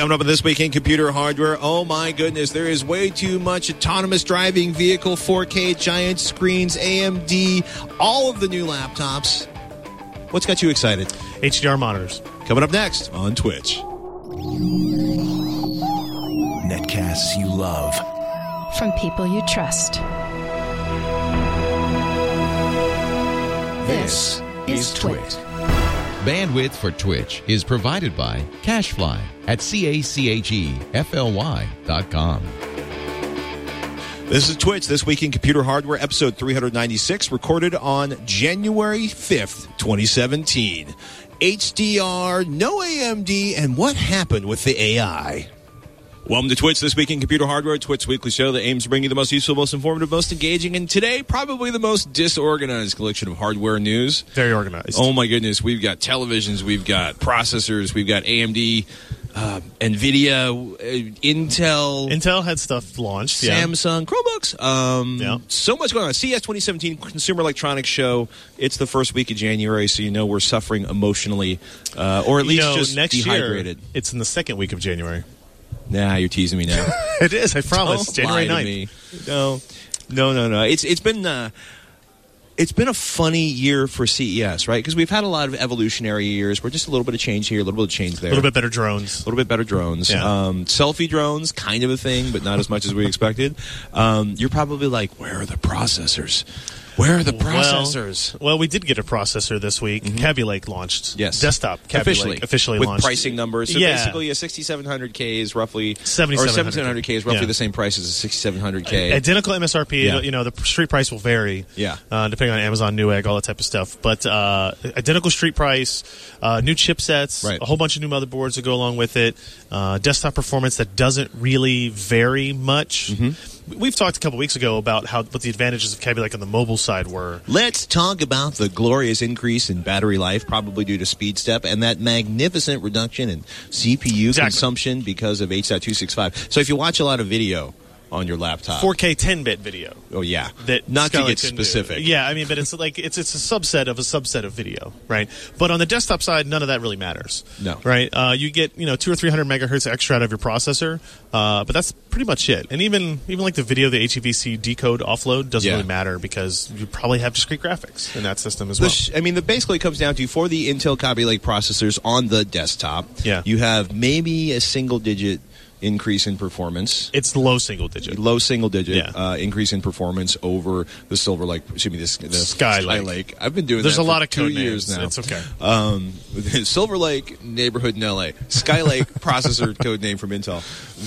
Coming up on This Week in Computer Hardware, oh my goodness, there is way too much autonomous driving vehicle, 4K, giant screens, AMD, all of the new laptops. What's got you excited? HDR monitors. Coming up next on Twitch. Netcasts you love. From people you trust. This is Twit. Bandwidth for Twitch is provided by CacheFly at CACHEFLY.com. This is Twitch, This Week in Computer Hardware, episode 396, recorded on January 5th, 2017. HDR, no AMD, and what happened with the AI? Welcome to Twitch, This Week in Computer Hardware, Twitch's weekly show that aims to bring you the most useful, most informative, most engaging, and today, probably the most disorganized collection of hardware news. Very organized. Oh my goodness, we've got televisions, we've got processors, we've got AMD, NVIDIA, Intel. Intel had stuff launched. Samsung, Chromebooks. So much going on. CES 2017 Consumer Electronics Show. It's the first week of January, so you know we're suffering emotionally, or at least just next dehydrated. Year, it's in the second week of January. Nah, you're teasing me now. It is, I promise. Don't January lie 9th. to me. No. It's been a funny year for CES, right? Because we've had a lot of evolutionary years. We're just a little bit of change here, a little bit of change there. A little bit better drones. Yeah. Selfie drones, kind of a thing, but not as much as we expected. You're probably like, where are the processors? Where are the processors? Well, we did get a processor this week. Kaby Lake launched. Yes. Desktop Kaby Lake officially with launched. Pricing numbers. So basically a 6700K is roughly 7700K is roughly the same price as a 6700K. Identical MSRP. Yeah. You know, the street price will vary. Yeah. Depending on Amazon Newegg, all that type of stuff. But identical street price, new chipsets, right. A whole bunch of new motherboards that go along with it, desktop performance that doesn't really vary much. Mm-hmm. We've talked a couple weeks ago about what the advantages of Kaby Lake on the mobile side were. Let's talk about the glorious increase in battery life, probably due to SpeedStep, and that magnificent reduction in CPU consumption because of H.265. So if you watch a lot of video on your laptop, 4K 10-bit video. Oh yeah, that not Skylake to get specific. Yeah, I mean, but it's like it's a subset of a subset of video, right? But on the desktop side, none of that really matters. No, right? You get 200 or 300 megahertz extra out of your processor, but that's pretty much it. And even like the video, the HEVC decode offload doesn't really matter because you probably have discrete graphics in that system as well. Basically it comes down to, for the Intel Kaby Lake processors on the desktop, you have maybe a single-digit increase in performance. It's low single digit increase in performance over the Silver Lake. Excuse me, the Skylake. I've been doing There's that a lot for of 2 code years names. now. It's okay. Silver Lake neighborhood in LA. Skylake processor code name from Intel.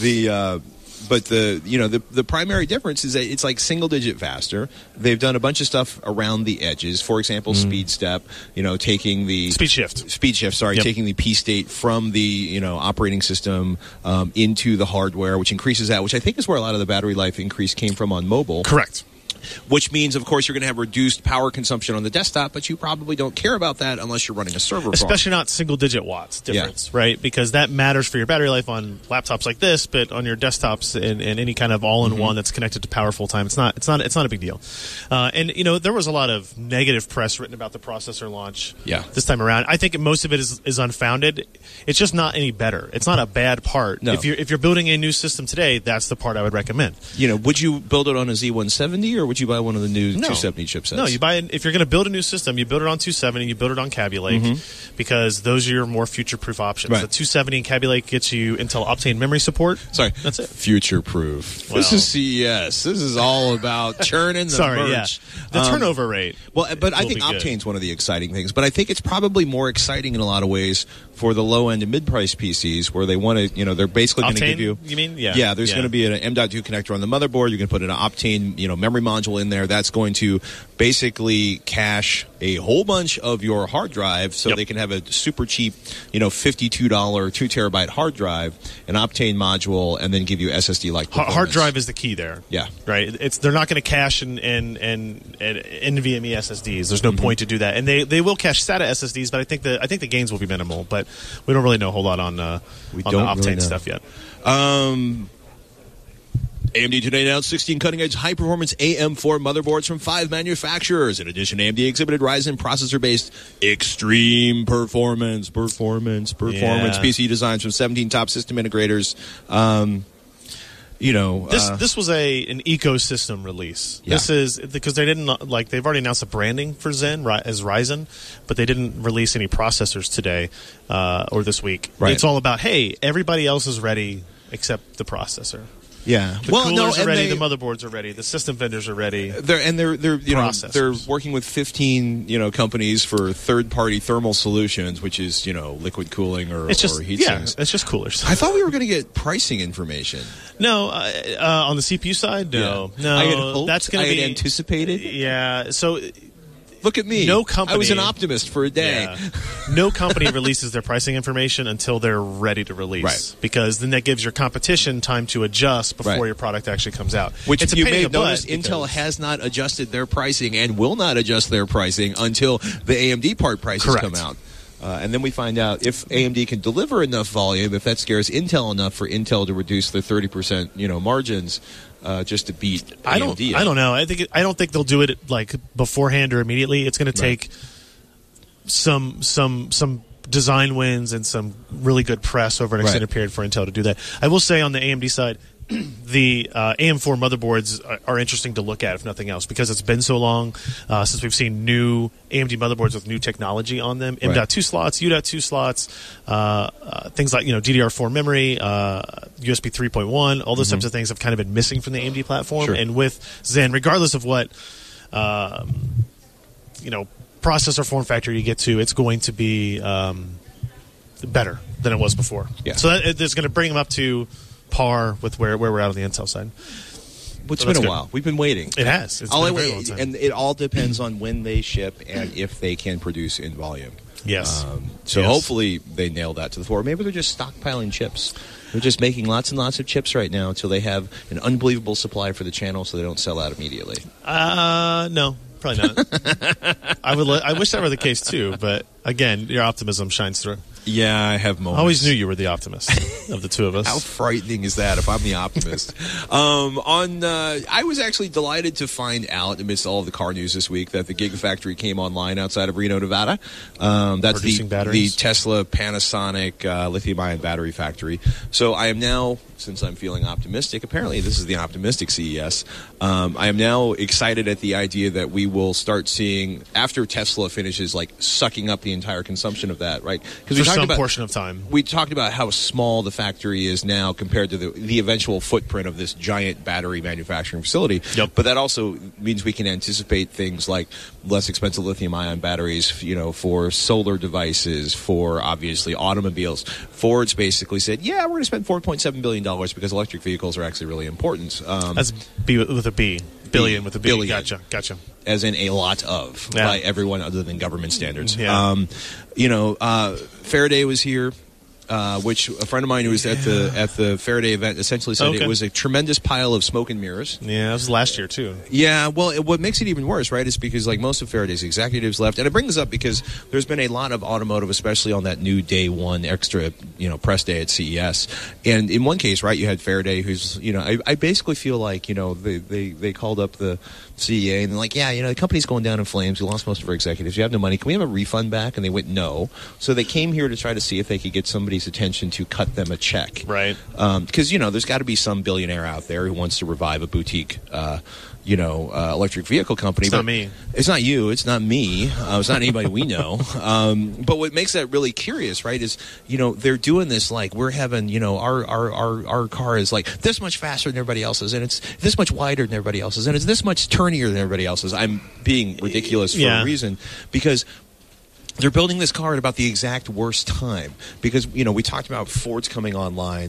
The primary difference is that it's like single digit faster. They've done a bunch of stuff around the edges. For example, SpeedStep, taking the Speed shift, taking the P state from the operating system into the hardware, which increases that, which I think is where a lot of the battery life increase came from on mobile. Correct. Which means, of course, you're going to have reduced power consumption on the desktop, but you probably don't care about that unless you're running a server farm. Especially not single-digit watts difference, right? Because that matters for your battery life on laptops like this, but on your desktops and any kind of all-in-one that's connected to power full-time, it's not a big deal. And there was a lot of negative press written about the processor launch this time around. I think most of it is unfounded. It's just not any better. It's not a bad part. No. If you're building a new system today, that's the part I would recommend. Would you build it on a Z170 or would you buy one of the new 270 chipsets? No, if you're going to build a new system, you build it on 270, you build it on Kaby Lake, because those are your more future-proof options. Right. The 270 and Kaby Lake gets you Intel Optane memory support. Sorry, that's it. Future-proof. This is CES. This is all about churning the merch. The turnover rate. Well, but I think Optane's one of the exciting things. But I think it's probably more exciting in a lot of ways for the low-end and mid-price PCs, where they want to, they're basically going to give you. You mean? Yeah. Yeah. There's going to be an M.2 connector on the motherboard. You're going to put an Optane, memory module in there. That's going to basically cache a whole bunch of your hard drive, so they can have a super cheap, $52 2 terabyte hard drive, an Optane module, and then give you SSD-like performance. Hard drive is the key there. Yeah. Right. They're not going to cache in NVMe SSDs. There's no point to do that, and they will cache SATA SSDs, but I think the gains will be minimal. But we don't really know a whole lot on the Optane stuff yet. AMD today announced 16 cutting-edge high-performance AM4 motherboards from 5 manufacturers. In addition, AMD exhibited Ryzen processor-based extreme performance PC designs from 17 top system integrators. This was an ecosystem release. Yeah. This is because they've already announced the branding for Zen as Ryzen, but they didn't release any processors today or this week. Right. It's all about, hey, everybody else is ready except the processor. Yeah, The coolers are ready. The motherboards are ready. The system vendors are ready. They're working with 15 companies for third-party thermal solutions, which is liquid cooling or heat sinks. It's just coolers. I thought we were going to get pricing information. No, on the CPU side, no. I had hoped, that's going to be anticipated. Yeah, so. Look at me. No company. I was an optimist for a day. Yeah. No company releases their pricing information until they're ready to release. Right. Because then that gives your competition time to adjust before your product actually comes out. Which it's you may have noticed, Intel has not adjusted their pricing and will not adjust their pricing until the AMD part prices come out. And then we find out if AMD can deliver enough volume, if that scares Intel enough for Intel to reduce their 30% margins. Just to beat AMD. I don't know. I don't think they'll do it beforehand or immediately. It's going to take some design wins and some really good press over an extended period for Intel to do that. I will say on the AMD side, the AM4 motherboards are interesting to look at, if nothing else, because it's been so long since we've seen new AMD motherboards with new technology on them. M.2 slots, U.2 slots, things like DDR4 memory, USB 3.1, all those types of things have kind of been missing from the AMD platform. Sure. And with Zen, regardless of what processor form factor you get to, it's going to be better than it was before. Yeah. So it's going to bring them up to par with where we're at on the Intel side. It's been a while. We've been waiting. It has. It's been a very long time. And it all depends on when they ship and if they can produce in volume. Yes. Hopefully they nail that to the floor. Maybe they're just stockpiling chips. They're just making lots and lots of chips right now until they have an unbelievable supply for the channel so they don't sell out immediately. No. Probably not. I wish that were the case too, but again, your optimism shines through. Yeah, I have moments. I always knew you were the optimist of the two of us. How frightening is that if I'm the optimist? I was actually delighted to find out, amidst all of the car news this week, that the Gigafactory came online outside of Reno, Nevada. That's the Tesla Panasonic lithium-ion battery factory. So I am now, since I'm feeling optimistic, apparently this is the optimistic CES, I am now excited at the idea that we will start seeing, after Tesla finishes sucking up the entire consumption of that, right? Because we talked some portion of time. We talked about how small the factory is now compared to the eventual footprint of this giant battery manufacturing facility. Yep. But that also means we can anticipate things like less expensive lithium-ion batteries, for solar devices, for obviously automobiles. Ford's basically said, yeah, we're going to spend $4.7 billion because electric vehicles are actually really important. That's B with a B. Billion with a B. Billion. Gotcha. As in a lot of, by everyone other than government standards. Yeah. Faraday was here, which a friend of mine who was at the Faraday event essentially said it was a tremendous pile of smoke and mirrors. Yeah, that was last year too. Yeah, well, what makes it even worse, right, is because most of Faraday's executives left, and it brings up because there's been a lot of automotive, especially on that new day one extra, press day at CES, and in one case, right, you had Faraday, who's, I basically feel like, they called up the CEA and they're like, yeah, the company's going down in flames. We lost most of our executives. You have no money. Can we have a refund back? And they went no. So they came here to try to see if they could get somebody's attention to cut them a check. Right. Because, there's got to be some billionaire out there who wants to revive a boutique, electric vehicle company. It's not me. It's not you. It's not me. It's not anybody we know. But what makes that really curious, right, is, they're doing this we're having, our car is this much faster than everybody else's, and it's this much wider than everybody else's, and it's this much turnier than everybody else's. I'm being ridiculous for a reason, because they're building this car at about the exact worst time, because we talked about Ford's coming online.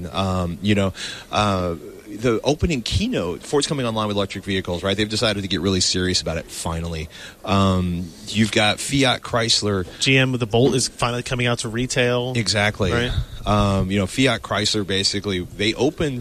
The opening keynote, Ford's coming online with electric vehicles, right? They've decided to get really serious about it finally. You've got Fiat Chrysler. GM with the Bolt is finally coming out to retail. Exactly. Right? Fiat Chrysler basically,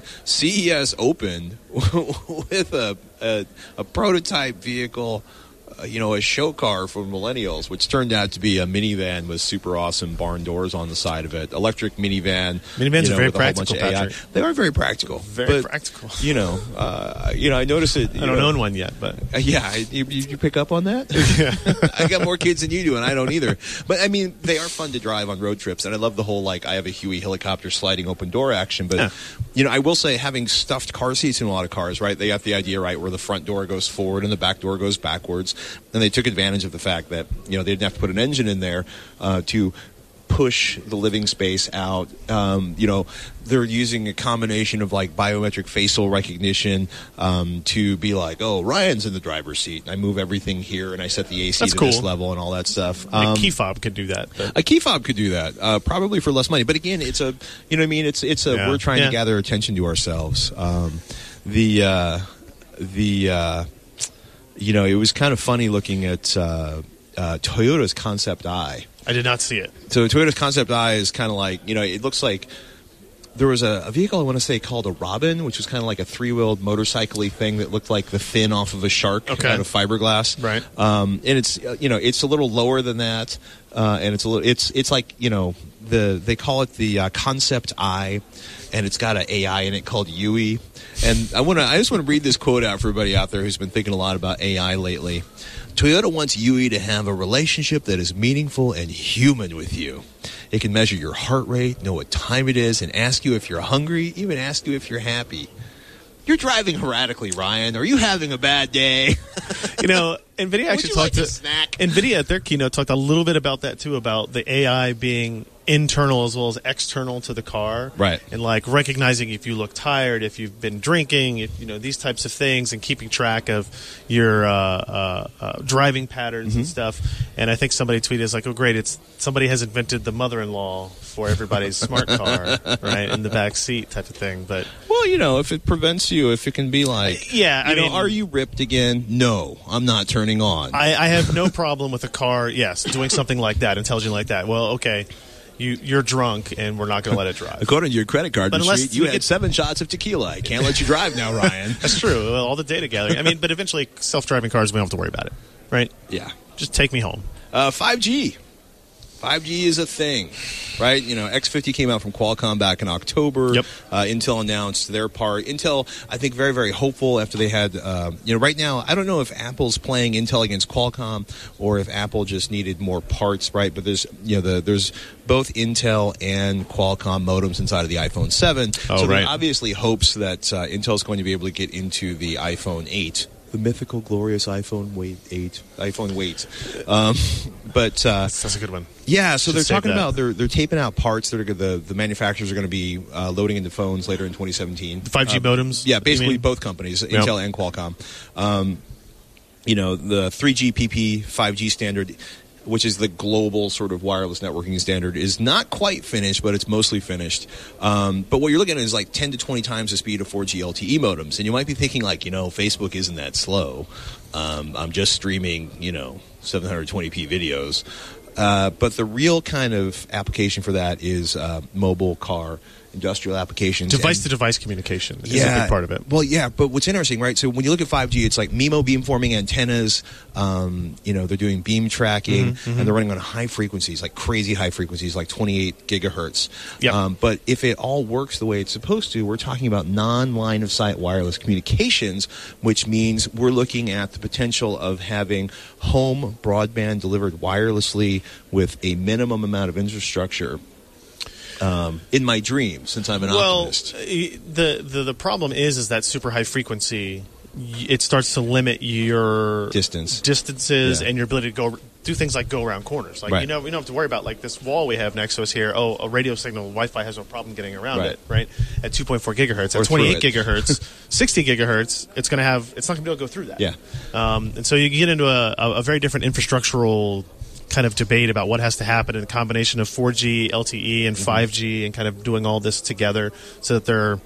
CES opened with a prototype vehicle a show car for millennials, which turned out to be a minivan with super awesome barn doors on the side of it. Electric minivan. Minivans are very with a whole bunch practical, of AI. Patrick. They are very practical. Very practical. I notice it. I don't own one yet, but you pick up on that? I got more kids than you do, and I don't either. But I mean, they are fun to drive on road trips, and I love the whole I have a Huey helicopter sliding open door action. But I will say, having stuffed car seats in a lot of cars, right? They got the idea right where the front door goes forward and the back door goes backwards, and they took advantage of the fact that they didn't have to put an engine in there to push the living space out. They're using a combination of biometric facial recognition to be oh, Ryan's in the driver's seat. I move everything here and I set the AC to this level and all that stuff. A key fob could do that. A key fob could do that, probably for less money. But again, it's a, we're trying to gather attention to ourselves. It was kind of funny looking at Toyota's Concept I. I did not see it. So Toyota's Concept I is kind of it looks like there was a vehicle I want to say called a Robin, which was kind of like a three-wheeled motorcycle-y thing that looked like the fin off of a shark out of fiberglass. Right. And it's it's a little lower than that, and it's like they call it the Concept I, and it's got an AI in it called Yui. And I just want to read this quote out for everybody out there who's been thinking a lot about AI lately. Toyota wants Yui to have a relationship that is meaningful and human with you. It can measure your heart rate, know what time it is, and ask you if you're hungry, even ask you if you're happy. You're driving erratically, Ryan. Are you having a bad day? NVIDIA actually talked to snack. NVIDIA at their keynote talked a little bit about that too, about the AI being internal as well as external to the car, right? And recognizing if you look tired, if you've been drinking, if these types of things, and keeping track of your driving patterns and stuff. And I think somebody tweeted, "Oh, great! Somebody has invented the mother-in-law for everybody's smart car, right, in the back seat type of thing." But if it prevents you, if it can be are you ripped again? No, I'm not turning on. I have no problem with a car, doing something like that, intelligent like that. Well, okay. You're drunk, and we're not going to let it drive. According to your credit card receipt, you had 7 shots of tequila. I can't let you drive now, Ryan. That's true. Well, all the data gathering. But eventually, self-driving cars, we don't have to worry about it, right? Yeah. Just take me home. 5G. 5G is a thing, right? X50 came out from Qualcomm back in October. Yep. Intel announced their part. Intel, I think, very, very hopeful after they had, right now, I don't know if Apple's playing Intel against Qualcomm or if Apple just needed more parts, right? But there's, there's both Intel and Qualcomm modems inside of the iPhone 7. So there obviously hopes that Intel's going to be able to get into the iPhone 8. The mythical, glorious iPhone 8. That's a good one. Yeah, so they're talking about they're taping out parts that are the manufacturers are going to be loading into phones later in 2017. The 5G modems? Yeah, basically both companies, Intel and Qualcomm. The 3GPP 5G standard, which is the global sort of wireless networking standard, is not quite finished, but it's mostly finished. But what you're looking at is 10 to 20 times the speed of 4G LTE modems. And you might be thinking Facebook isn't that slow. I'm just streaming, 720p videos. But the real kind of application for that is mobile, car, industrial applications. Device-to-device communication is a big part of it. Well, yeah, but what's interesting, right? So when you look at 5G, it's like MIMO beamforming antennas. They're doing beam tracking, and they're running on high frequencies, like crazy high frequencies, like 28 gigahertz. Yep. But if it all works the way it's supposed to, we're talking about non-line-of-sight wireless communications, which means we're looking at the potential of having home broadband delivered wirelessly with a minimum amount of infrastructure. In my dream, since I'm an optimist. The problem is that super high frequency, it starts to limit your distances and your ability to do things like go around corners. We don't have to worry about this wall we have next to us here. Oh, a radio signal, Wi-Fi has no problem getting around it, right? At 2.4 gigahertz, at 28 gigahertz, 60 gigahertz, it's not going to be able to go through that. Yeah. And so you get into a very different infrastructural kind of debate about what has to happen in a combination of 4G, LTE, and 5G, and kind of doing all this together so that they're,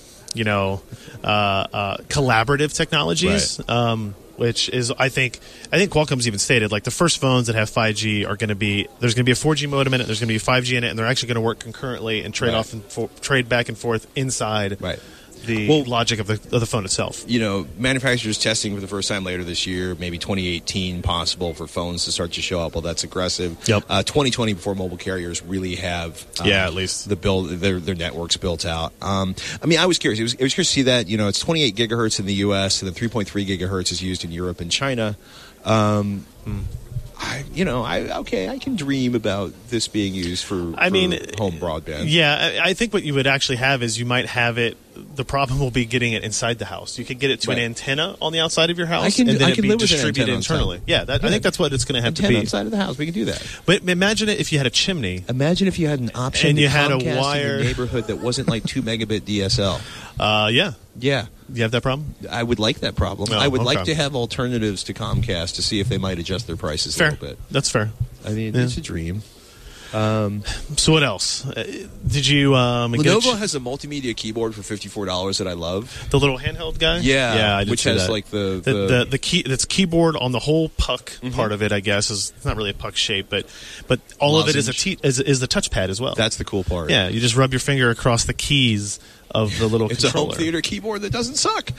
collaborative technologies. Right. Which is, I think Qualcomm's even stated, the first phones that have 5G are going to be, there's going to be a 4G modem in it, there's going to be 5G in it, and they're actually going to work concurrently and trade back and forth inside logic of the phone itself. Manufacturers testing for the first time later this year, maybe 2018 possible for phones to start to show up. Well, that's aggressive. Yep. 2020 before mobile carriers really have at least their networks built out. I was curious. It was curious to see that. It's 28 gigahertz in the U.S. and then 3.3 gigahertz is used in Europe and China. I can dream about this being used for home broadband. Yeah, I think what you would actually have is you might have it. The problem will be getting it inside the house. You could get it to an antenna on the outside of your house, and then it'd be distributed internally. Yeah, I think that's what it's going to have to be. Inside of the house, we can do that. But imagine it if you had a chimney. Imagine if you had an option and to you had a Comcast wire in your neighborhood that wasn't like 2 megabit DSL. Yeah. Yeah. You have that problem? I would like that problem. I would like to have alternatives to Comcast to see if they might adjust their prices a little bit. That's fair. I mean, it's a dream. So what else? Did you Lenovo has a multimedia keyboard for $54 that I love. The little handheld guy? Yeah, I did which see has that. like the key. That's keyboard on the whole puck part of it. I guess is it's not really a puck shape, but all of it is is the touchpad as well. That's the cool part. Yeah, you just rub your finger across the keys of the little it's controller. A home theater keyboard that doesn't suck.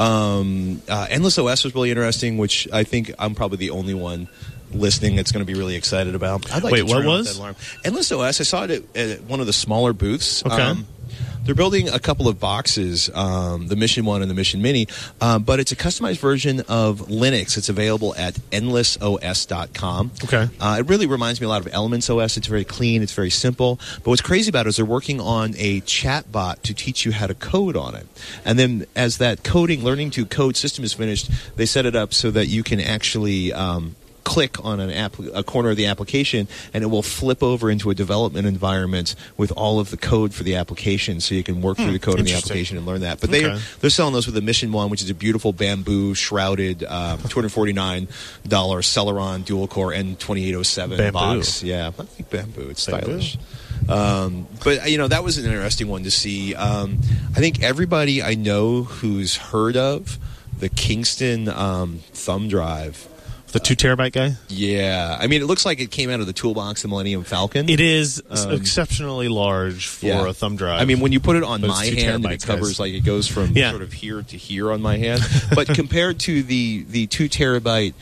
Endless OS was really interesting, which I think I'm probably the only one listening that's going to be really excited about. I'd like Wait, to turn what off was? that alarm. Endless OS, I saw it at one of the smaller booths. Okay. They're building a couple of boxes, the Mission 1 and the Mission Mini, but it's a customized version of Linux. It's available at endlessos.com. Okay. It really reminds me a lot of Elements OS. It's very clean. It's very simple. But what's crazy about it is they're working on a chat bot to teach you how to code on it. And then as that learning to code system is finished, they set it up so that you can actually click on a corner of the application, and it will flip over into a development environment with all of the code for the application, so you can work through the code in the application and learn that. But they're selling those with the Mission 1, which is a beautiful bamboo shrouded $249 Celeron dual core N2807 box. Yeah, I think bamboo. It's stylish. But that was an interesting one to see. I think everybody I know who's heard of the Kingston thumb drive. The 2 terabyte guy? Yeah. I mean, it looks like it came out of the toolbox, the Millennium Falcon. It is exceptionally large for a thumb drive. I mean, when you put it on my hand, it covers, like, it goes from sort of here to here on my hand. But compared to the 2 terabyte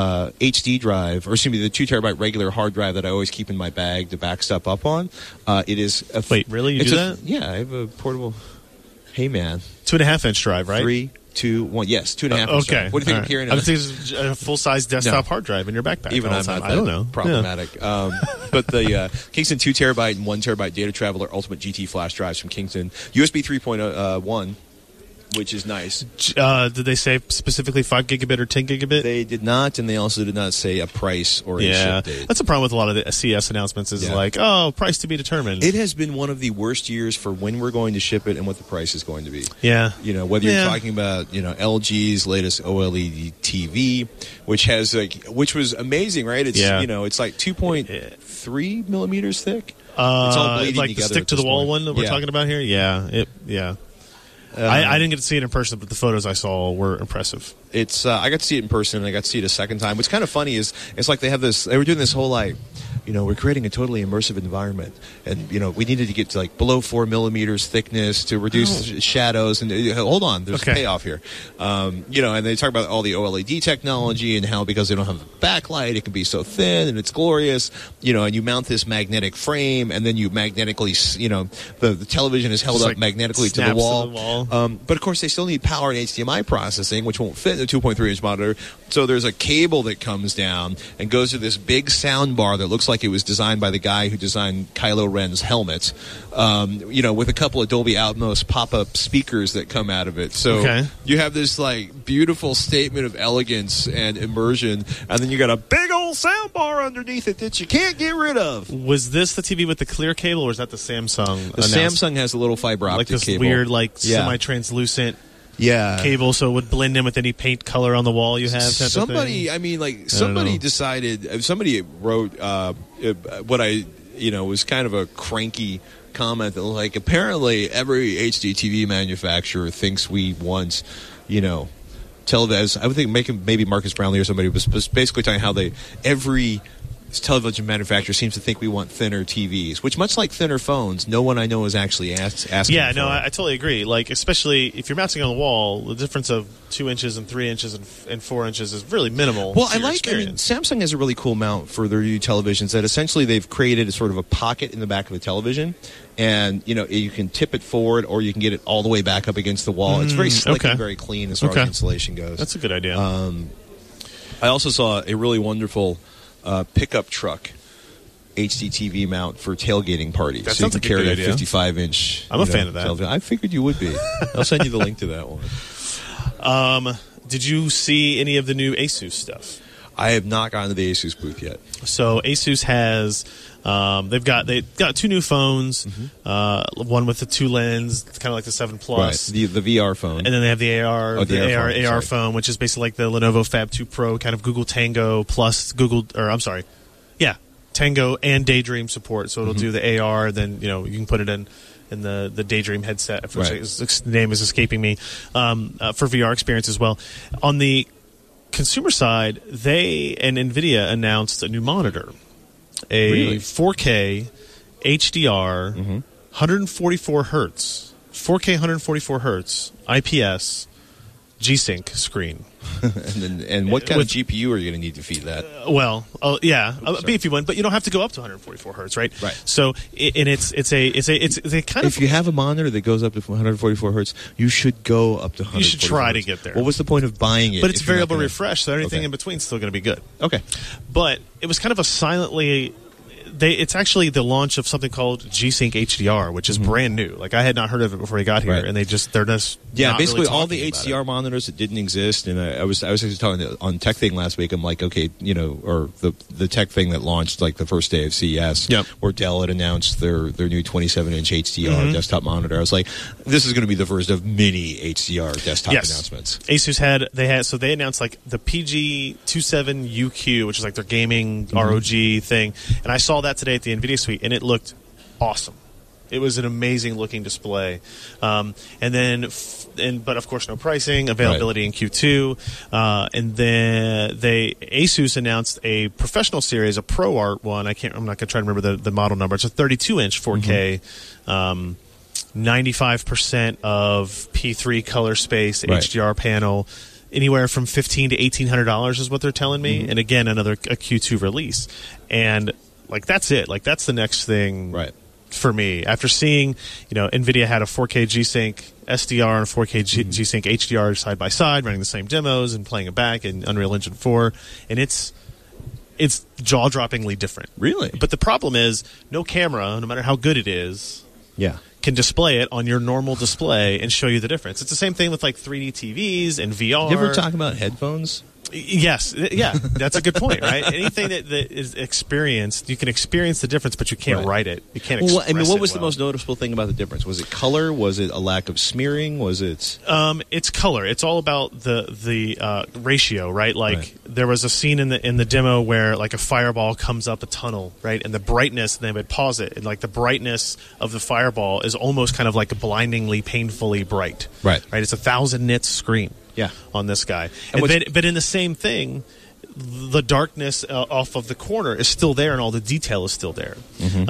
HD drive, or excuse me, the 2 terabyte regular hard drive that I always keep in my bag to back stuff up on, it is... Wait, really? You do that? Yeah, I have a portable... Hey, man. 2.5-inch drive, right? 3, 2, 1. Yes, 2.5. Okay. What do you think I'm hearing? I'm thinking a full-size desktop hard drive in your backpack. Even I'm not. I don't know. Problematic. Yeah. But the Kingston 2 terabyte and 1 terabyte Data Traveler Ultimate GT flash drives from Kingston, USB 3.1. Which is nice. Did they say specifically 5 gigabit or 10 gigabit? They did not, and they also did not say a price or a ship date. That's the problem with a lot of the CS announcements is price to be determined. It has been one of the worst years for when we're going to ship it and what the price is going to be. Yeah. Whether you're talking about, LG's latest OLED TV, which was amazing, right? It's it's like 2.3 millimeters thick. It's all bleeding like the stick to the wall one that we're talking about here? Yeah. I didn't get to see it in person, but the photos I saw were impressive. It's I got to see it in person, and I got to see it a second time. What's kind of funny is it's like they were doing this whole we're creating a totally immersive environment, and we needed to get to like below 4 millimeters thickness to reduce shadows. And hold on, there's a payoff here. And they talk about all the OLED technology and how because they don't have backlight, it can be so thin and it's glorious. And you mount this magnetic frame, and then you magnetically, the television is held up magnetically to the wall. But of course, they still need power and HDMI processing, which won't fit in the 2.3-inch monitor. So there's a cable that comes down and goes to this big sound bar that looks like it was designed by the guy who designed Kylo Ren's helmet, with a couple of Dolby Atmos pop-up speakers that come out of it. So you have this beautiful statement of elegance and immersion, and then you got a big old sound bar underneath it that you can't get rid of. Was this the TV with the clear cable, or is that the Samsung? The Samsung has a little fiber optic this cable. Weird, semi-translucent cable, so it would blend in with any paint color on the wall you have. Somebody decided. Somebody wrote what was kind of a cranky comment that apparently every HD TV manufacturer thinks we want television. I would think maybe Marcus Brownlee or somebody was basically talking how every this television manufacturer seems to think we want thinner TVs, which, much like thinner phones, no one I know is actually asking Yeah, for. no, I totally agree. Like, especially if you're mounting on the wall, the difference of 2 inches and 3 inches and 4 inches is really minimal. Well, to your experience. Samsung has a really cool mount for their new televisions that essentially they've created a sort of a pocket in the back of the television, and you can tip it forward or you can get it all the way back up against the wall. It's very slick and very clean as far as insulation goes. That's a good idea. I also saw a really wonderful pickup truck HD TV mount for tailgating parties. That so you sounds can like a carry good a idea. 55-inch. I'm a fan of that. Television. I figured you would be. I'll send you the link to that one. Did you see any of the new Asus stuff? I have not gotten to the Asus booth yet. So Asus has they've got two new phones. One with the 2 lens, kind of like the 7 Plus. Right. The VR phone. And then they have the AR, AR phone, which is basically like the Lenovo Fab 2 Pro, kind of Google Tango plus Tango and Daydream support. So it'll do the AR, then you can put it in the Daydream headset, which the name is escaping me, for VR experience as well. On the consumer side, they and NVIDIA announced a new monitor, a 4K HDR, 144 hertz, 4K 144 hertz IPS G-Sync screen. and what kind of GPU are you going to need to feed that? A beefy one, but you don't have to go up to 144 hertz, right? Right. So, it's a kind of. If you have a monitor that goes up to 144 hertz, you should go up to 144 You should try hertz. to get there. What was the point of buying it? But it's if you're not variable gonna- refresh, so anything Okay. in between is still going to be good. Okay. But it was kind of a silently. It's actually the launch of something called G-Sync HDR, which is brand new. Like, I had not heard of it before I got here, Right. and they're just Basically really all the talking about HDR it. monitors that didn't exist, and I was actually talking on Tech Thing last week. I'm like, okay, or the Tech Thing that launched like the first day of CES, where Dell had announced their new 27-inch HDR desktop monitor. I was like, this is going to be the first of many HDR desktop announcements. Asus they announced like the PG27UQ, which is like their gaming ROG thing, and I saw that today at the NVIDIA Suite, and it looked awesome. It was an amazing looking display, but of course no pricing, availability in Q2, and then Asus announced a professional series, a Pro Art one. I'm not going to try to remember the model number. It's a 32-inch 4K. 95% of P3 color space HDR panel, anywhere from $1,500 to $1,800 is what they're telling me. And again, a Q2 release, and like that's it. Like that's the next thing, for me. After seeing, NVIDIA had a 4K G-Sync SDR and a 4K G-Sync HDR side by side, running the same demos and playing it back in Unreal Engine 4, and it's jaw-droppingly different. Really? But the problem is, no camera, no matter how good it is, can display it on your normal display and show you the difference. It's the same thing with like 3D TVs and VR. You ever talk about headphones? Yes, that's a good point, right? Anything that is experienced, you can experience the difference, but you can't write it. You can't express what was it the most noticeable thing about the difference? Was it color? Was it a lack of smearing? Was it? It's color. It's all about the ratio, right? Like there was a scene in the demo where like a fireball comes up a tunnel, right? And the brightness, and they would pause it, and like the brightness of the fireball is almost kind of like a blindingly, painfully bright. Right. It's 1,000 nits screen. On this guy, but in the same thing, the darkness off of the corner is still there, and all the detail is still there.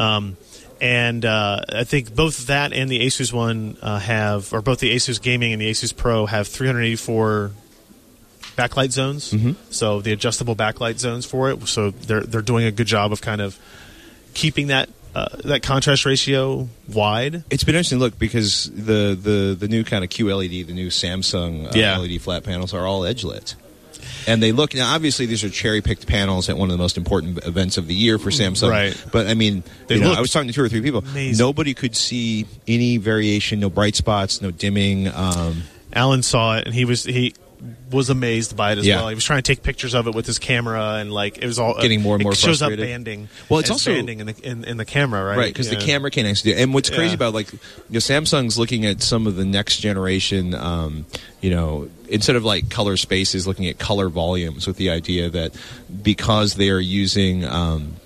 And I think both that and the Asus one both the Asus Gaming and the Asus Pro have 384 backlight zones. So the adjustable backlight zones for it. So they're doing a good job of kind of keeping that contrast ratio wide. It's been interesting to look because the new kind of QLED, the new Samsung LED flat panels are all edge lit. And they look, now obviously these are cherry-picked panels at one of the most important events of the year for Samsung. Right. But I mean, I was talking to 2 or 3 people. Amazing. Nobody could see any variation, no bright spots, no dimming. Alan saw it, and he was amazed by it as well. He was trying to take pictures of it with his camera, and like it was all getting more and more frustrated. frustrated. Shows up banding. Well, it's also banding in the camera, right? Right, because the camera can't actually do it. And what's crazy about Samsung's looking at some of the next generation, instead of like color spaces, looking at color volumes with the idea that because they are using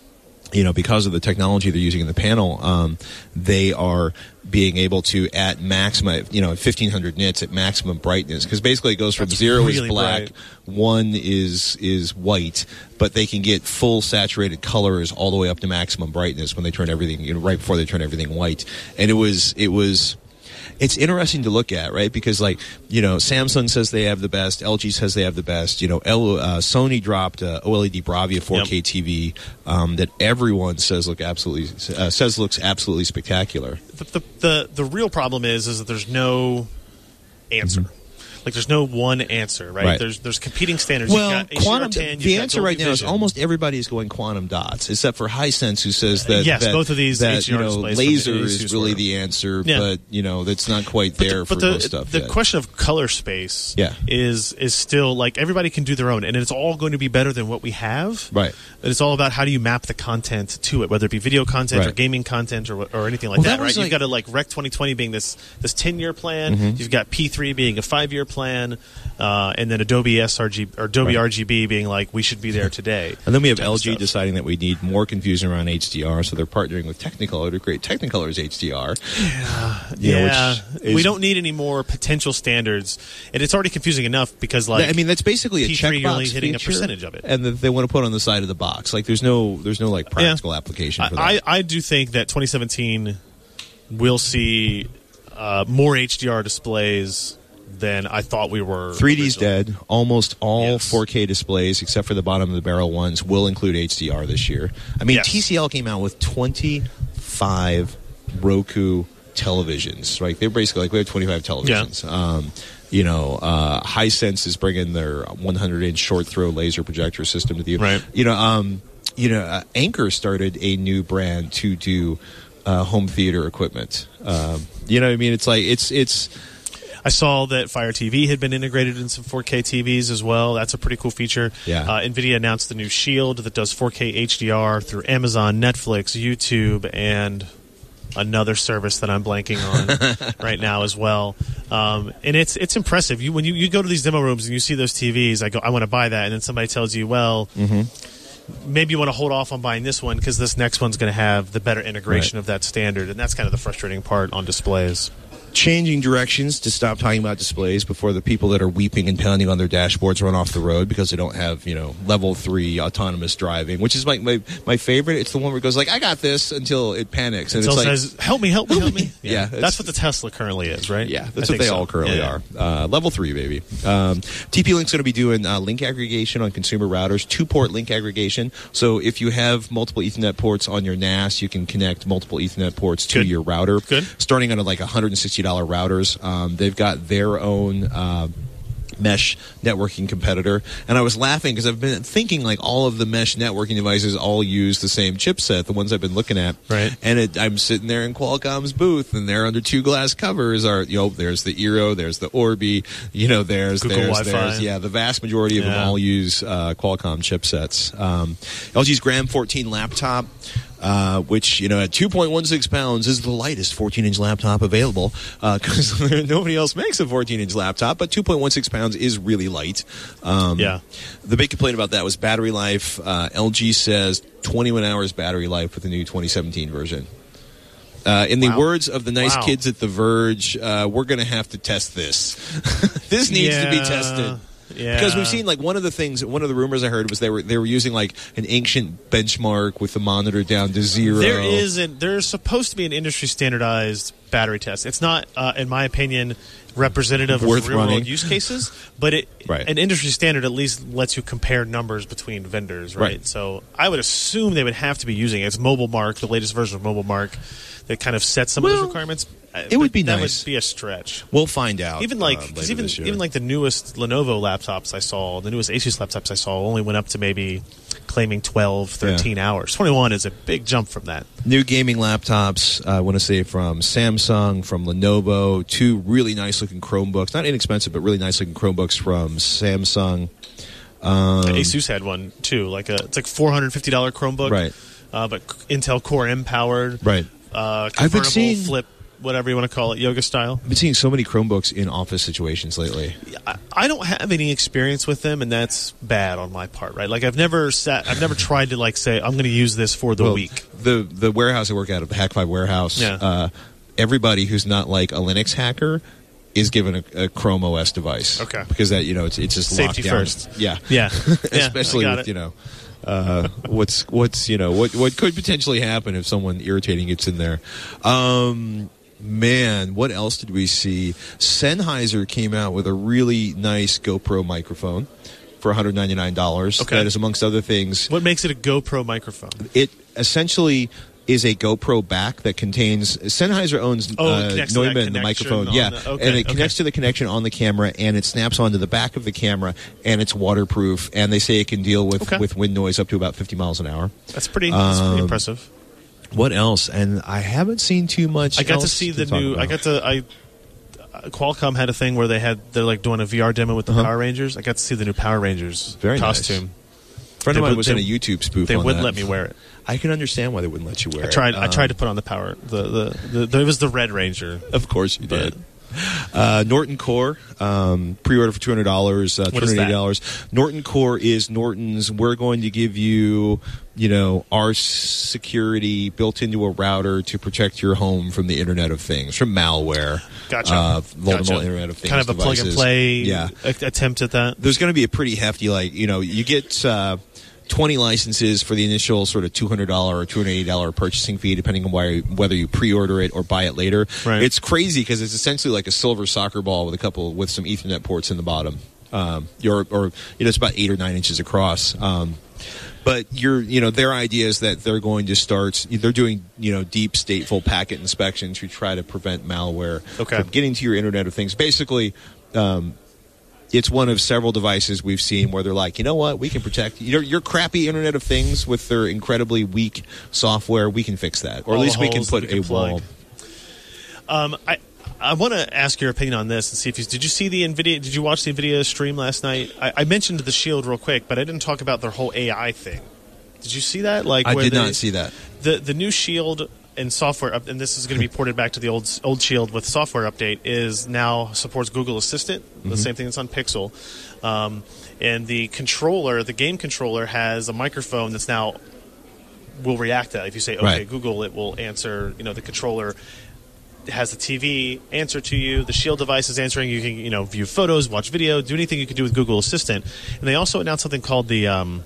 because of the technology they're using in the panel, they are being able to at maximum, 1500 nits at maximum brightness, because basically it goes from 0 really is black, bright. 1 is white, but they can get full saturated colors all the way up to maximum brightness when they turn everything, right before they turn everything white. And it's interesting to look at, right? Because, Samsung says they have the best, LG says they have the best. Sony dropped a OLED Bravia 4K TV that everyone says looks absolutely spectacular. The real problem is that there's no answer. Mm-hmm. Like, there's no one answer, right? There's competing standards. Well, you've got quantum. HDR10, The answer right now is almost everybody is going quantum dots, except for Hisense, who says that both of these HDR displays laser from is really the answer, Yeah. but that's not quite there for most stuff. The yet. question of color space, Yeah. is still like everybody can do their own, and it's all going to be better than what we have. Right. And it's all about how do you map the content to it, whether it be video content or Right. gaming content or anything like that. that was Right? You've got Rec 2020 being this 10-year plan. Mm-hmm. You've got P3 being a 5-year plan. And then Adobe sRGB or Adobe RGB being like, we should be there today. And then we have type of LG stuff. deciding that we need more confusion around HDR, so they're partnering with Technicolor to create Technicolor's HDR. Which we don't need any more potential standards, and it's already confusing enough because that's basically a P3 checkbox you're only hitting feature, a percentage of it. and that they want to put on the side of the box. Like there's no practical application for that. I do think that 2017 will see more HDR displays than I thought we were. 3D's originally. dead. Almost all Yes. 4K displays, except for the bottom of the barrel ones, will include HDR this year. I mean, Yes. TCL came out with 25 Roku televisions, right? They're basically we have 25 televisions. Hisense is bringing their 100-inch short throw laser projector system to the Right. Anchor started a new brand to do home theater equipment. You know what I mean? It's like it's. I saw that Fire TV had been integrated in some 4K TVs as well. That's a pretty cool feature. Yeah. NVIDIA announced the new Shield that does 4K HDR through Amazon, Netflix, YouTube, and another service that I'm blanking on right now as well. And it's impressive. When you go to these demo rooms and you see those TVs, I want to buy that, and then somebody tells you, well, maybe you want to hold off on buying this one because this next one's going to have the better integration of that standard, and that's kind of the frustrating part on displays. Changing directions to stop talking about displays before the people that are weeping and pounding on their dashboards run off the road because they don't have, level 3 autonomous driving, which is my favorite. It's the one where it goes like, I got this, until it panics. And Until it's it like, says, help me. Yeah, that's what the Tesla currently is, right? Yeah, I that's what think they so. all currently are. Level 3, baby. TP-Link's going to be doing link aggregation on consumer routers, 2-port link aggregation. So if you have multiple Ethernet ports on your NAS, you can connect multiple Ethernet ports to Good. your router. Good. Starting on $160 routers. They've got their own mesh networking competitor, and I was laughing because I've been thinking all of the mesh networking devices all use the same chipset, the ones I've been looking at, right? And I'm sitting there in Qualcomm's booth, and there under 2 glass covers are there's the Eero, there's the Orbi, there's Google Wi-Fi. The vast majority of them all use Qualcomm chipsets. LG's Gram 14 laptop, which at 2.16 pounds is the lightest 14-inch laptop available because nobody else makes a 14-inch laptop, but 2.16 pounds is really light. The big complaint about that was battery life. LG says 21 hours battery life with the new 2017 version. In the words of the nice kids at The Verge, we're going to have to test this. This needs to be tested. Yeah. Because we've seen one of the rumors I heard was they were using an ancient benchmark with the monitor down to 0. There's supposed to be an industry standardized battery test. It's not, in my opinion, representative Worth of real running. world use cases, but an industry standard at least lets you compare numbers between vendors, right? So I would assume they would have to be using it. It's MobileMark, the latest version of MobileMark, that kind of sets some of those requirements. It would be that nice. Would be a stretch. We'n find out. Even the newest Lenovo laptops I saw, the newest Asus laptops I saw, only went up to maybe claiming 12, 13 hours. 21 is a big jump from that. New gaming laptops, I want to say from Samsung, from Lenovo, 2 really nice-looking Chromebooks. Not inexpensive, but really nice-looking Chromebooks from Samsung. Asus had one, too. It's $450 Chromebook. Right. But Intel Core M-powered. Right. Convertible, flip, whatever you want to call it, yoga style. I've been seeing so many Chromebooks in office situations lately. I don't have any experience with them, and that's bad on my part, right? Like I've never tried to like say I'm going to use this for the week. The warehouse I work out of, the Hack5 warehouse, everybody who's not like a Linux hacker is given a Chrome OS device. Okay. Because that, it's just safety locked down. first. Yeah. Yeah. Especially with, what's what could potentially happen if someone irritating gets in there. Man, what else did we see? Sennheiser came out with a really nice GoPro microphone for $199. Okay. That is, amongst other things. What makes it a GoPro microphone? It essentially is a GoPro back that contains. Sennheiser owns Neumann, the microphone. And it connects to the connection on the camera, and it snaps onto the back of the camera, and it's waterproof. And they say it can deal with wind noise up to about 50 miles an hour. That's pretty impressive. What else? And I haven't seen too much. I got to see the new. Qualcomm had a thing where they're like doing a VR demo with the Power Rangers. I got to see the new Power Rangers costume. Nice. A friend of mine was in a YouTube spoof. They on wouldn't that. let me wear it. I can understand why they wouldn't let you wear it. I tried to put on the Power. It was the Red Ranger. Of course you did. Norton Core, pre-order for $200, $280. Norton Core is Norton's. We're going to give you, our security built into a router to protect your home from the Internet of Things, from malware. Gotcha. Vulnerable Internet of Things kind of a devices. plug-and-play attempt at that. There's going to be a pretty hefty, you get 20 licenses for the initial sort of $200 or $280 purchasing fee, depending on whether you pre-order it or buy it later. Right. It's crazy because it's essentially like a silver soccer ball with some Ethernet ports in the bottom. It's about 8 or 9 inches across. But their idea is that they're going to start. They're doing deep stateful packet inspection to try to prevent malware from getting to your Internet of Things. Basically. It's one of several devices we've seen where they're like, you know what, we can protect your crappy Internet of Things with their incredibly weak software. We can fix that, or at least we can put a wall. I want to ask your opinion on this and see if did you see the NVIDIA? Did you watch the NVIDIA stream last night? I mentioned the Shield real quick, but I didn't talk about their whole AI thing. Did you see that? I did not see that. The new Shield and software and this is going to be ported back to the old Shield with software update, is now supports Google Assistant, the same thing that's on Pixel, and the game controller has a microphone that's now will react to that. If you say okay Google, it will answer. The controller has the TV answer to you. The Shield device is answering. You can view photos, watch video, do anything you can do with Google Assistant. And they also announced something called the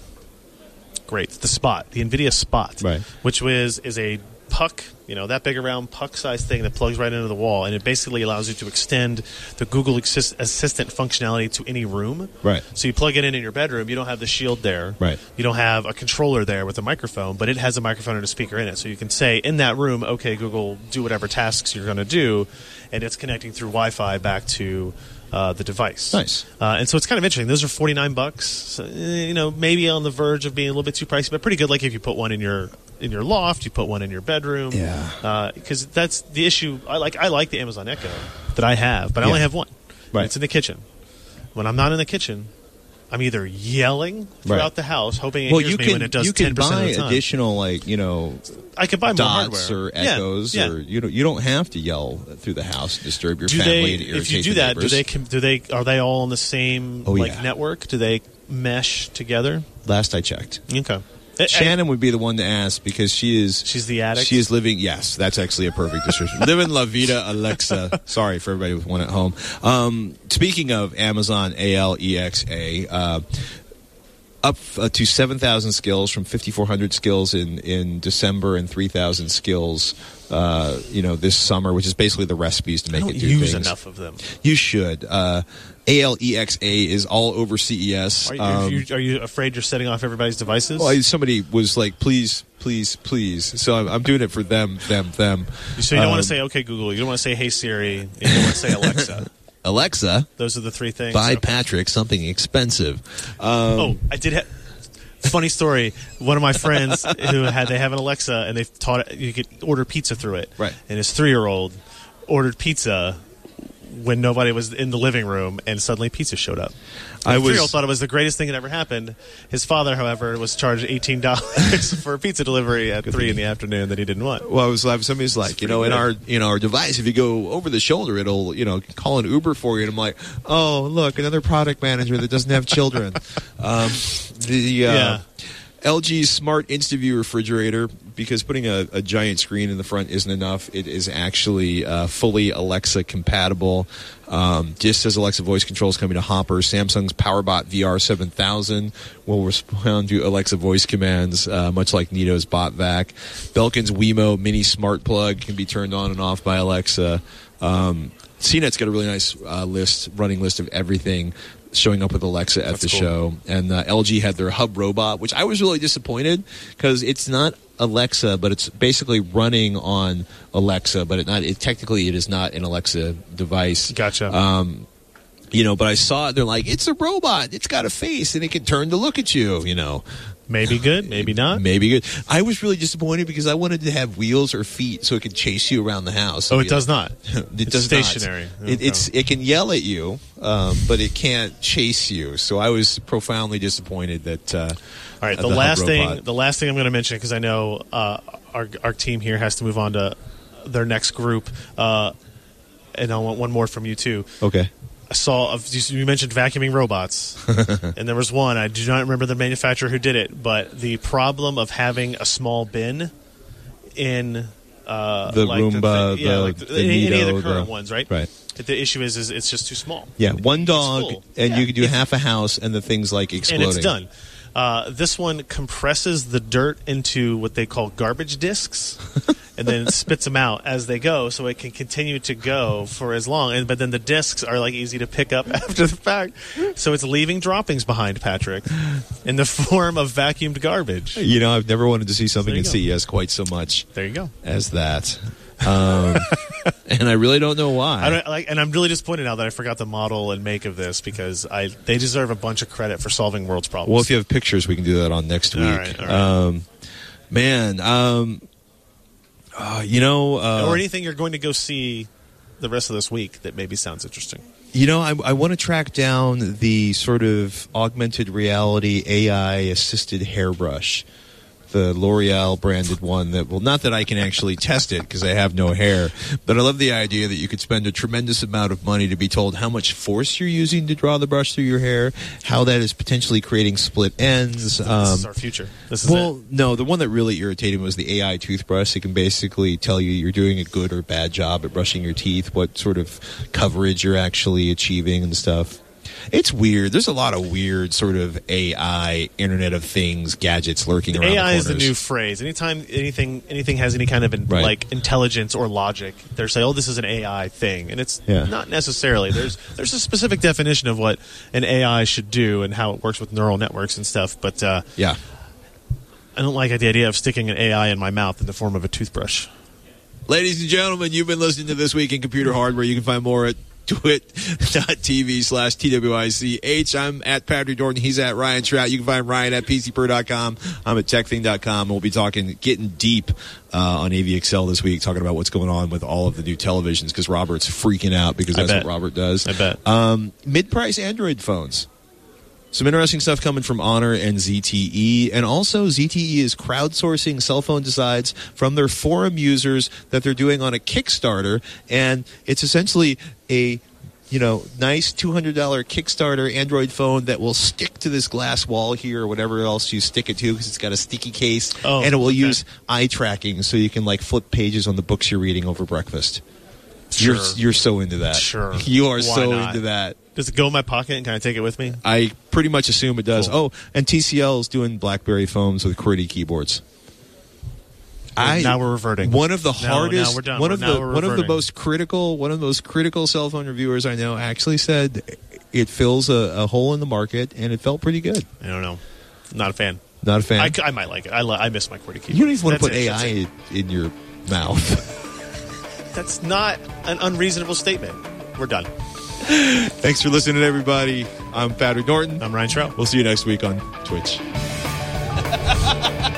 Spot, the NVIDIA Spot, which is a puck, that big around puck-sized thing that plugs right into the wall, and it basically allows you to extend the Google Assistant functionality to any room. Right. So you plug it in your bedroom, you don't have the Shield there. Right. You don't have a controller there with a microphone, but it has a microphone and a speaker in it. So you can say, in that room, okay, Google, do whatever tasks you're going to do, and it's connecting through Wi-Fi back to the device. Nice. And so it's kind of interesting. Those are $49. So, maybe on the verge of being a little bit too pricey, but pretty good. Like if you put one in your loft, you put one in your bedroom. Yeah. Because that's the issue. I like the Amazon Echo that I have, but I only have one. Right. It's in the kitchen. When I'm not in the kitchen, I'm either yelling throughout the house, hoping it hears me when it does 10% of the time. You can buy additional, I could buy more dots hardware. or echoes, or you don't have to yell through the house, disturb your family, and irritate if you do the that, neighbors. are they all on the same network? Do they mesh together? Last I checked. Okay. Shannon would be the one to ask because she's the addict. She is living. Yes, that's actually a perfect description. Living La Vida Alexa. Sorry for everybody with one at home. Speaking of Amazon Alexa, up to 7,000 skills from 5,400 skills in December and 3,000 skills this summer, which is basically the recipes to make it do things. I don't use enough of them. You should. Alexa is all over CES. Are you afraid you're setting off everybody's devices? Well, somebody was like, please, please, please. So I'm doing it for them. So you don't want to say, okay, Google. You don't want to say, hey, Siri. You don't want to say, Alexa. Alexa. Those are the three things. Buy Patrick something expensive. I did have... Funny story. One of my friends they have an Alexa, and they've taught it, you could order pizza through it. Right. And his 3-year-old ordered pizza when nobody was in the living room, and suddenly pizza showed up. I The 3-year-old thought it was the greatest thing that ever happened. His father, however, was charged $18 for a pizza delivery at 3 in the afternoon that he didn't want. Well, I was laughing. Somebody's like, in our device, if you go over the shoulder, it'll call an Uber for you. And I'm like, oh, look, another product manager that doesn't have children. LG's Smart InstaView refrigerator, because putting a giant screen in the front isn't enough. It is actually fully Alexa compatible. Just as Alexa voice controls coming to Hopper, Samsung's PowerBot VR 7000 will respond to Alexa voice commands, much like Nito's BotVac. Belkin's Wemo Mini Smart Plug can be turned on and off by Alexa. CNET's got a really nice running list of everything showing up with Alexa at the show. And LG had their Hub Robot, which I was really disappointed because it's not Alexa, but it's basically running on Alexa, but technically it is not an Alexa device. Gotcha. But I saw it. They're like, it's a robot. It's got a face, and it can turn to look at you, Maybe good, maybe not. Maybe good. I was really disappointed because I wanted to have wheels or feet so it could chase you around the house. Oh, it does not. It does stationary. Not. It can yell at you, but it can't chase you. So I was profoundly disappointed that. All right. The last thing I'm going to mention, because I know our team here has to move on to their next group, and I want one more from you too. Okay. I saw, you mentioned vacuuming robots, and there was one, I do not remember the manufacturer who did it, but the problem of having a small bin in the Roomba, any of the current ones, right? Right. The issue is it's just too small. Yeah, one dog, and you can do half a house, and the thing's like exploding. And it's done. This one compresses the dirt into what they call garbage discs, and then spits them out as they go, so it can continue to go for as long. But then the discs are like easy to pick up after the fact, so it's leaving droppings behind, Patrick, in the form of vacuumed garbage. I've never wanted to see something at CES quite so much. There you go. As that. And I really don't know why. And I'm really disappointed now that I forgot the model and make of this, because they deserve a bunch of credit for solving world's problems. Well, if you have pictures, we can do that on next week. All right. Or anything you're going to go see the rest of this week that maybe sounds interesting. I want to track down the sort of augmented reality AI-assisted hairbrush. The L'Oreal branded one not that I can actually test it because I have no hair, but I love the idea that you could spend a tremendous amount of money to be told how much force you're using to draw the brush through your hair, how that is potentially creating split ends. This is our future. No, the one that really irritated me was the AI toothbrush. It can basically tell you you're doing a good or bad job at brushing your teeth, what sort of coverage you're actually achieving and stuff. It's weird. There's a lot of weird sort of AI, Internet of Things, gadgets lurking around the corners. AI is the new phrase. Anytime anything has any kind of intelligence or logic, they're saying, "Oh, this is an AI thing," and it's not necessarily. There's a specific definition of what an AI should do and how it works with neural networks and stuff. But I don't like the idea of sticking an AI in my mouth in the form of a toothbrush. Ladies and gentlemen, you've been listening to This Week in Computer Hardware. You can find more at twit.tv/TWICH. I'm at Patrick Dorton. He's at Ryan Trout. You can find Ryan at PCPer.com. I'm at TechThing.com. We'll be getting deep on AVXL this week, talking about what's going on with all of the new televisions, because Robert's freaking out because that's what Robert does. I bet. Mid-price Android phones. Some interesting stuff coming from Honor and ZTE. And also ZTE is crowdsourcing cell phone designs from their forum users that they're doing on a Kickstarter. And it's essentially a nice $200 Kickstarter Android phone that will stick to this glass wall here or whatever else you stick it to, because it's got a sticky case. And it will use eye tracking so you can flip pages on the books you're reading over breakfast. Sure. You're so into that. Sure. You are into that. Does it go in my pocket and can I take it with me? I pretty much assume it does. Cool. Oh, and TCL is doing BlackBerry phones with QWERTY keyboards. Now we're reverting. One of the hardest. Now we're done. One of the most critical cell phone reviewers I know actually said it fills a hole in the market, and it felt pretty good. I don't know. Not a fan. Not a fan. I might like it. I miss my QWERTY keyboard. You don't even want to put AI in your mouth. That's not an unreasonable statement. We're done. Thanks for listening, everybody. I'm Patrick Norton. I'm Ryan Trout. We'll see you next week on Twitch.